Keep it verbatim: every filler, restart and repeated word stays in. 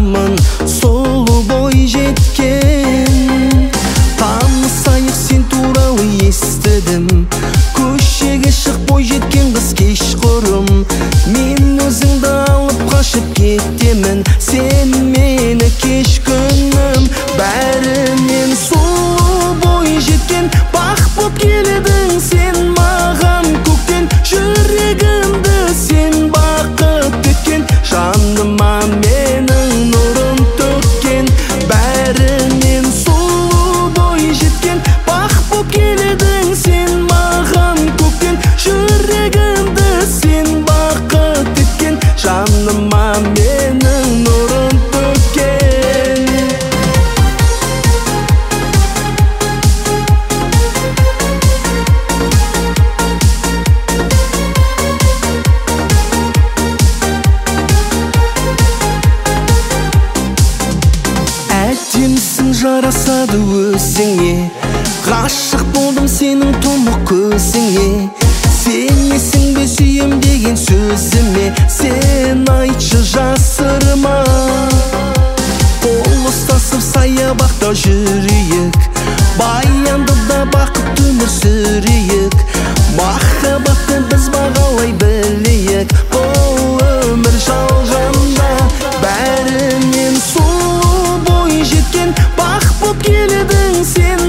жанымын сұлу бой жеткен. Танысайық сен туралы естідім, көшеге шық бой жеткен қыз кешқұрым. Мен өзіңді алып қашып кетемін, сен мені кеш күнім. Бәрінен сұлу бой жеткен, бақ боп келдің сен маған көктен. Жүрегімді сен бақыт еткен, жаныма менің нұрын төккен. Бәрінен сұлу бой жеткен, бақ боп келдің сен маған көктен. Жүрегімді сен бақыт еткен, жаныма менің нұрын төккен. Әдемісің, жарасады өзіңе, ғашық болдым сенің тұнық көзіңе. Сенесің бе сүйем деген сөзіме, сен айтшы жасырма. Қол ұстасып саябақта жүрейік, баяндыда бақыт өмір сүрейік. Махаббатты біз бағалай білейік, бұл өмір жалғанда. Бәрінен сұлу бой жеткен, бақ боп келдің сен